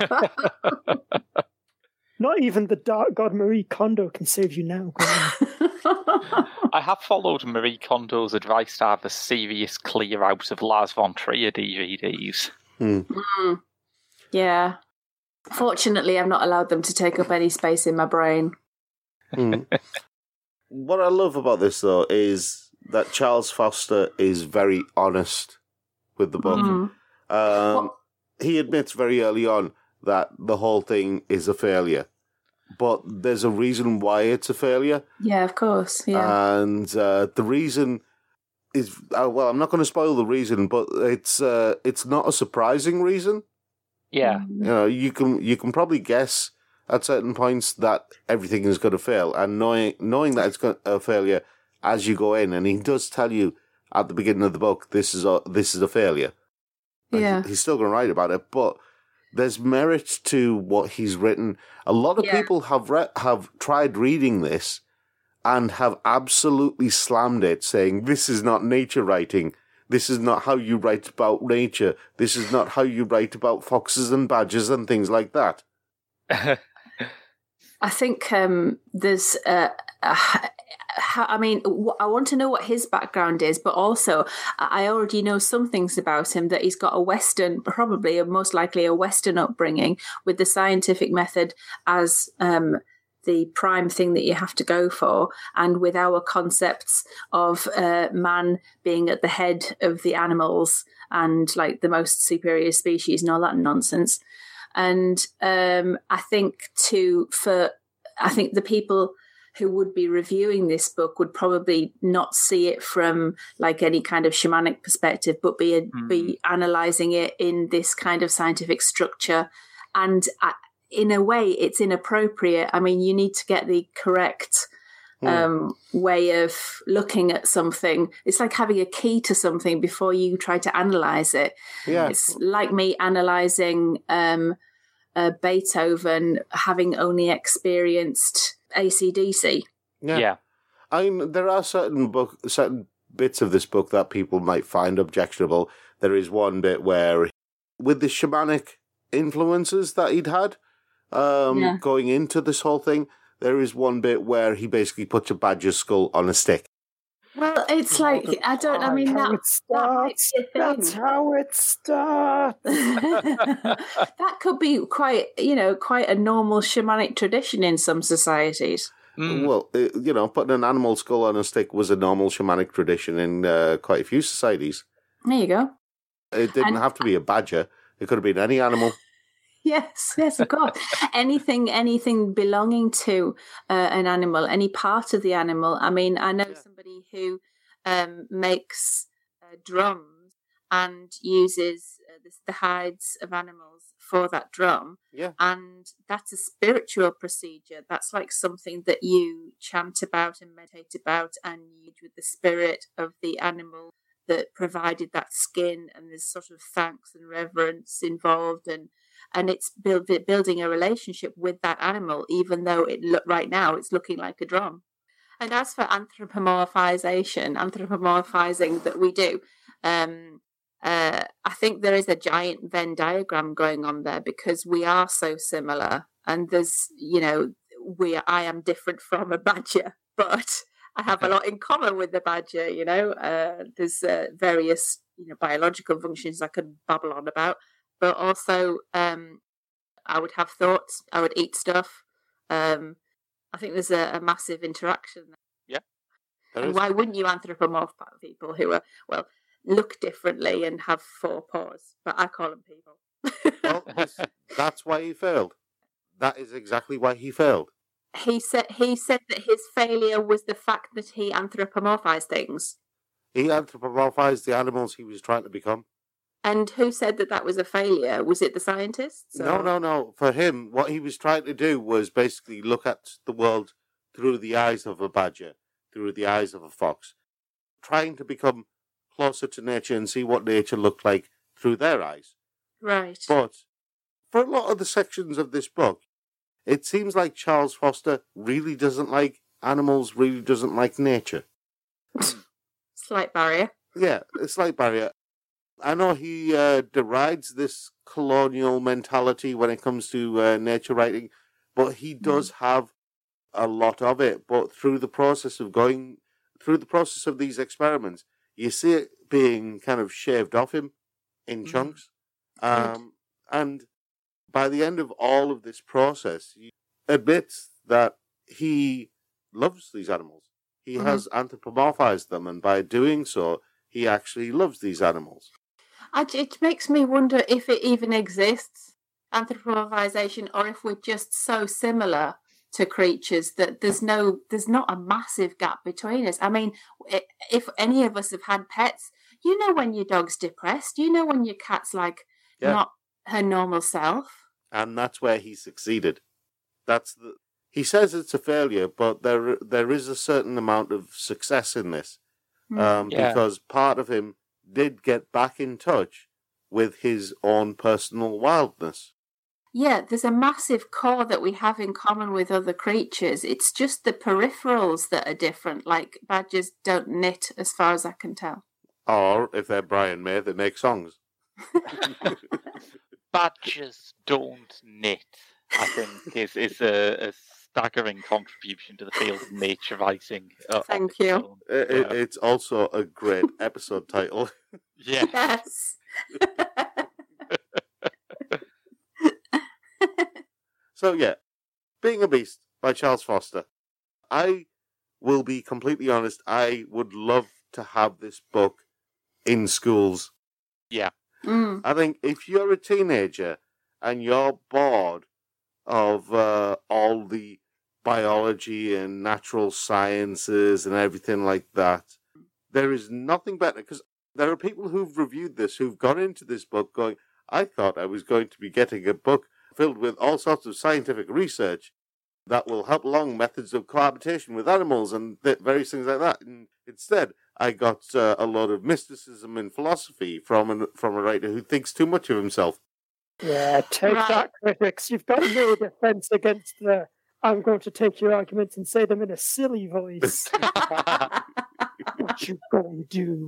Not even the dark god Marie Kondo can save you now, Graham. I have followed Marie Kondo's advice to have a serious clear out of Lars von Trier D V Ds. Hmm. Mm. Yeah. Fortunately, I've not allowed them to take up any space in my brain. Mm. What I love about this, though, is that Charles Foster is very honest with the book. Mm. Um, he admits very early on that the whole thing is a failure, but there's a reason why it's a failure. Yeah, of course. Yeah, and uh, the reason is uh, well, I'm not going to spoil the reason, but it's uh, it's not a surprising reason. Yeah, you know, you can you can probably guess at certain points that everything is going to fail, and knowing knowing that it's going a failure as you go in, and he does tell you at the beginning of the book, this is a this is a failure. And Yeah. he- he's still going to write about it, but there's merit to what he's written. A lot of Yeah. people have re- have tried reading this and have absolutely slammed it, saying, this is not nature writing. This is not how you write about nature. This is not how you write about foxes and badgers and things like that. I think um, there's. Uh, uh, I mean, I want to know what his background is, but also I already know some things about him, that he's got a Western, probably or most likely a Western upbringing, with the scientific method as um, the prime thing that you have to go for, and with our concepts of uh, man being at the head of the animals and like the most superior species and all that nonsense. And um, I think to for I think the people who would be reviewing this book would probably not see it from like any kind of shamanic perspective, but be mm. be analysing it in this kind of scientific structure. And I, in a way, it's inappropriate. I mean, you need to get the correct mm. um, way of looking at something. It's like having a key to something before you try to analyse it. Yeah. It's like me analysing um, uh, Beethoven, having only experienced A C D C. Yeah. yeah. I mean, there are certain book, certain bits of this book that people might find objectionable. There is one bit where, with the shamanic influences that he'd had um, Yeah. going into this whole thing, there is one bit where he basically puts a badger's skull on a stick. Well, it's like, I don't, I mean, how that, it starts. that might be a That's thing. how it starts. That could be quite, you know, quite a normal shamanic tradition in some societies. Mm. Well, uh, you know, putting an animal skull on a stick was a normal shamanic tradition in uh, quite a few societies. There you go. It didn't And- have to be a badger. It could have been any animal. Yes, yes, of course. anything, anything belonging to uh, an animal, any part of the animal. I mean, I know Yeah. somebody who um, makes uh, drums and uses uh, the, the hides of animals for that drum. Yeah. And that's a spiritual procedure. That's like something that you chant about and meditate about and use with the spirit of the animal that provided that skin, and there's sort of thanks and reverence involved, and and it's build, building a relationship with that animal, even though it look right now it's looking like a drum. And as for anthropomorphization, anthropomorphizing that we do, um, uh, I think there is a giant Venn diagram going on there, because we are so similar, and there's, you know, we I am different from a badger, but I have a lot in common with the badger. You know, uh, there's uh, various, you know, biological functions I could babble on about. But also, um, I would have thoughts. I would eat stuff. Um, I think there's a, a massive interaction there. There And is. why wouldn't you anthropomorph people who are, well, look differently and have four paws? But I call them people. Well, this- that's why he failed. That is exactly why he failed. he said he said that his failure was the fact that he anthropomorphized things. He anthropomorphized the animals he was trying to become. And who said that that was a failure? Was it the scientists? No, or- no, no. For him, what he was trying to do was basically look at the world through the eyes of a badger, through the eyes of a fox, trying to become closer to nature and see what nature looked like through their eyes. Right. But for a lot of the sections of this book, it seems like Charles Foster really doesn't like animals, really doesn't like nature. Slight barrier. Yeah, a slight barrier. I know he uh, derides this colonial mentality when it comes to uh, nature writing, but he does have a lot of it. But through the process of going, through the process of these experiments, you see it being kind of shaved off him in Mm. chunks. Um, and by the end of all of this process, he admits that he loves these animals. He Mhm. has anthropomorphized them, and by doing so, he actually loves these animals. I, it makes me wonder if it even exists, anthropomorphization, or if we're just so similar to creatures that there's no, there's not a massive gap between us. I mean, i- if any of us have had pets, you know when your dog's depressed, you know when your cat's like Yeah. not her normal self. And that's where he succeeded. That's the. He says it's a failure, but there there is a certain amount of success in this, Hmm. um, Yeah. because part of him did get back in touch with his own personal wildness. Yeah, there's a massive core that we have in common with other creatures. It's just the peripherals that are different. Like badgers don't knit, as far as I can tell. Or, if they're Brian May, they make songs. Badgers don't knit, I think, is, is a, a staggering contribution to the field of nature writing. Uh, Thank you. It, it, it's also a great episode title. Yeah. Yes. So, yeah, Being a Beast by Charles Foster. I will be completely honest, I would love to have this book in schools. Yeah. Mm. I think if you're a teenager and you're bored of uh, all the biology and natural sciences and everything like that, there is nothing better, because there are people who've reviewed this who've gone into this book going, I thought I was going to be getting a book filled with all sorts of scientific research that will help along methods of cohabitation with animals and th- various things like that. And instead, I got uh, a lot of mysticism and philosophy from an, from a writer who thinks too much of himself. Yeah, take Right. that, critics. You've got no defense against the I'm going to take your arguments and say them in a silly voice. What you going to do?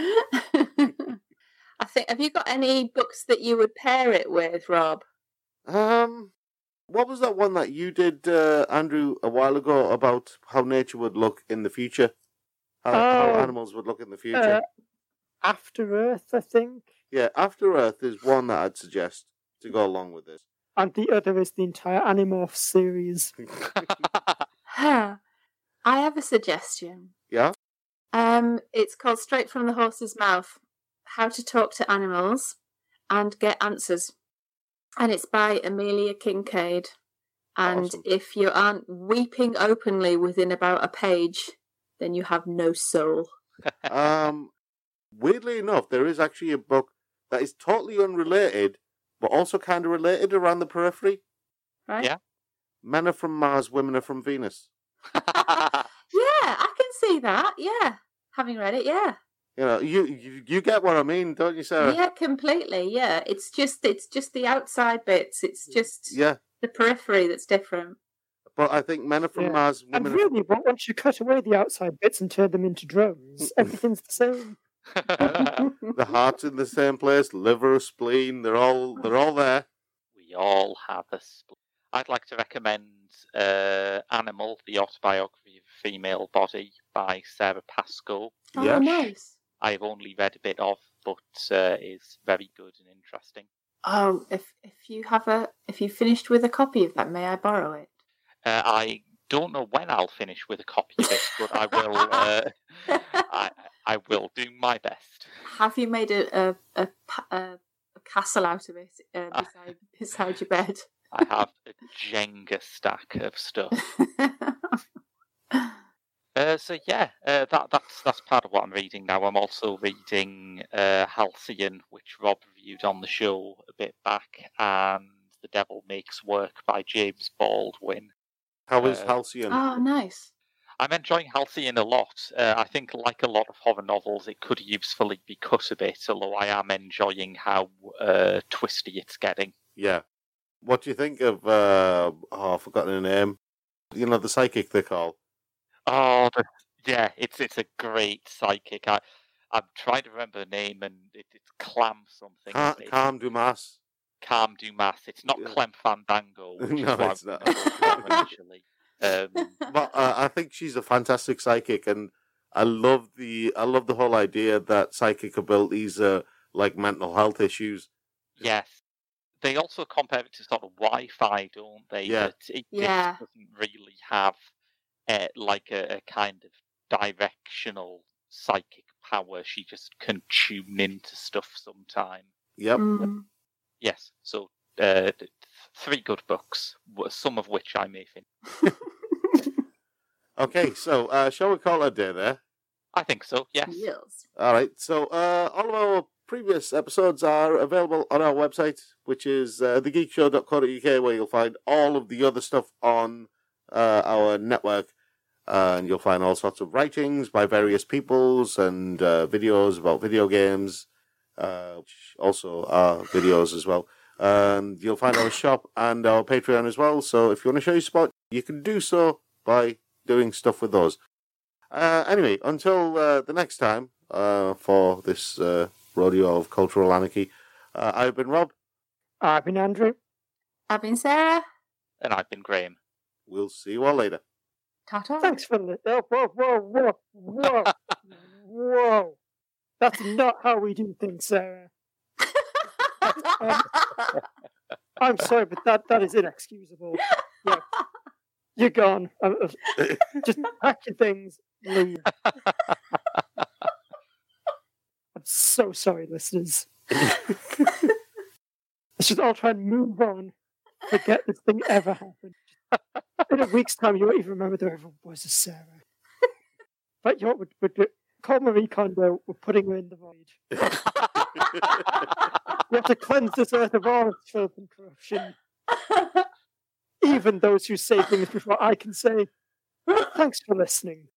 I think. Have you got any books that you would pair it with, Rob? Um, what was that one that you did, uh, Andrew, a while ago about how nature would look in the future? How, how Oh, animals would look in the future? Uh, After Earth, I think. Yeah, After Earth is one that I'd suggest to go along with this. And the other is the entire Animorphs series. Huh. I have a suggestion. Yeah? Um, it's called Straight from the Horse's Mouth: How to Talk to Animals and Get Answers. And it's by Amelia Kincaid. And Awesome. if you aren't weeping openly within about a page, then you have no soul. Um, weirdly enough, there is actually a book that is totally unrelated, but also kind of related around the periphery. Right? Yeah. Men are from Mars, women are from Venus. Yeah, I can see that. Yeah. Having read it, yeah. You know, you, you you get what I mean, don't you, Sarah? Yeah, completely. Yeah. It's just it's just the outside bits. It's just Yeah, the periphery that's different. but I think Men are from Yeah. Mars, And women are from... really, but once you cut away the outside bits and turn them into drones, everything's the same. The heart's in the same place, liver, spleen, they're all they're all there. We all have a split. I'd like to recommend uh, Animal, the autobiography of a female body by Sarah Pascoe. Oh, Yeah. nice. I've only read a bit of, but uh, is very good and interesting. Oh, if if you have a if you finished with a copy of that, may I borrow it? Uh, I don't know when I'll finish with a copy of it, but I will. Uh, I, I will do my best. Have you made a a, a, pa- a, a castle out of it uh, Ah. beside beside your bed? I have a Jenga stack of stuff. Uh, so yeah, uh, that that's that's part of what I'm reading now. I'm also reading uh, Halcyon, which Rob reviewed on the show a bit back, and The Devil Makes Work by James Baldwin. How is Uh, Halcyon? Oh, nice. I'm enjoying Halcyon a lot. Uh, I think, like a lot of horror novels, it could usefully be cut a bit, although I am enjoying how uh, twisty it's getting. Yeah. What do you think of, uh, oh, I've forgotten her name. You know, the psychic they call. Oh, the, yeah, it's it's a great psychic. I, I'm trying to remember the name, and it, it's Clam something. Cal- isn't it? Calm Dumas. Calm Dumas. It's not Yeah. Clem Fandango, which No, is what it's I not. was going for initially. Um, But uh, I think she's a fantastic psychic, and I love the I love the whole idea that psychic abilities are like mental health issues. yes. They also compare it to sort of Wi-Fi, don't they? Yeah. That it, Yeah. it doesn't really have uh, like a, a kind of directional psychic power. She just can tune into stuff sometime. Yep. Mm. Yes. So uh, th- three good books, w- some of which I may finish. Okay, so uh, shall we call it a day there? I think so. Yes. Yes. All right. So uh, all of our previous episodes are available on our website, which is uh, the geek show dot co dot U K, where you'll find all of the other stuff on uh, our network. Uh, and you'll find all sorts of writings by various peoples and uh, videos about video games uh, which also are videos as well. And you'll find our shop and our Patreon as well. So if you want to show your support, you can do so by doing stuff with those. Uh, anyway, until uh, the next time uh, for this uh, rodeo of cultural anarchy, uh, I've been Rob. I've been Andrew. I've been Sarah. And I've been Graham. We'll see you all later. Ta-ta. Thanks for listening. Oh, whoa, whoa, whoa, whoa, whoa. That's not how we do things, Sarah. Um, I'm sorry, but that, that is inexcusable. Yeah. You're gone. Um, uh, just pack your things, leave. I'm so sorry, listeners. Let's just all try and move on. Forget this thing ever happened. In a week's time, you won't even remember there ever was a Sarah. But you know what? We're, we're, call Marie Kondo. We're putting her in the void. We have to cleanse this earth of all its filth and corruption. Even those who say things before I can say, thanks for listening.